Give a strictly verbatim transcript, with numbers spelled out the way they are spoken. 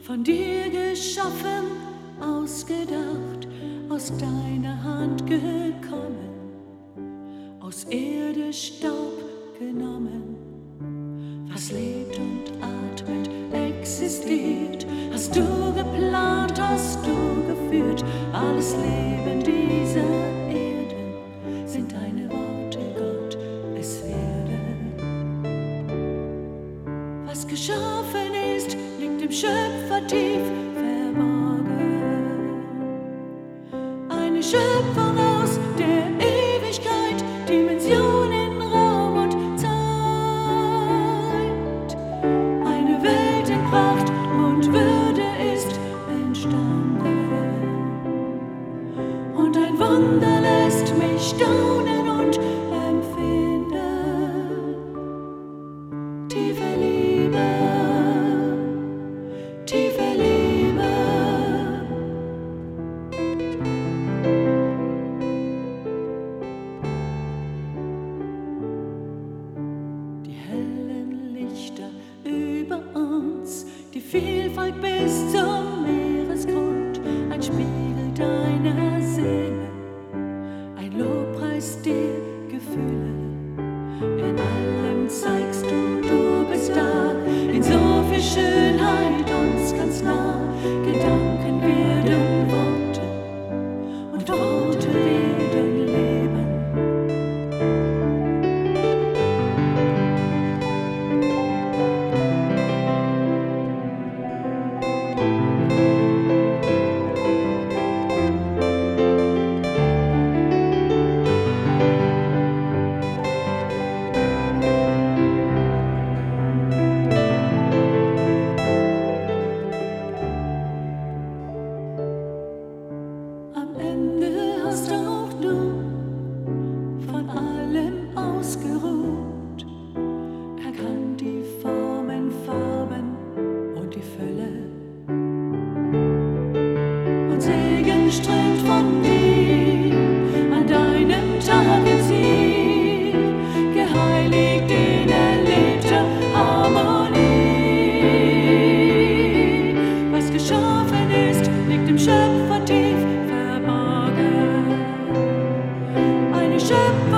von dir geschaffen, ausgedacht, aus deiner Hand gekommen, aus Erde Staub genommen. Was lebt und atmet, existiert, hast du geplant, hast du geführt. Alles Leben dieser Erde sind deine Worte, Gott, es werde. Was geschaffen ist, liegt im Schöpfer tief verborgen. Eine Schöpfung aus der Ewigkeit, Dimensionen, Raum und Zeit. Eine Welt in Pracht und Würde ist entstanden. Und ein Wunder lässt mich staunen und empfinden. Tiefe Liebe, tiefe Liebe. Die hellen Lichter über uns, die Vielfalt bis zum Meeresgrund, ein Spiegel deiner Seele, ein Lobpreis der Gefühle. In allem zeigst du, du bist da, in so viel Schönheit uns ganz nah. Gedanken werden Worte und Worte werden Leben. Am Ende hast auch du von allem ausgeruht, erkannt die Formen, Farben und die Fülle. Und Segen strömt von dir an deinem Tag ins Ziel, geheiligt in erlebter Harmonie. Was geschaffen ist, liegt im Schöpfer tief verborgen. Eine Schöpfung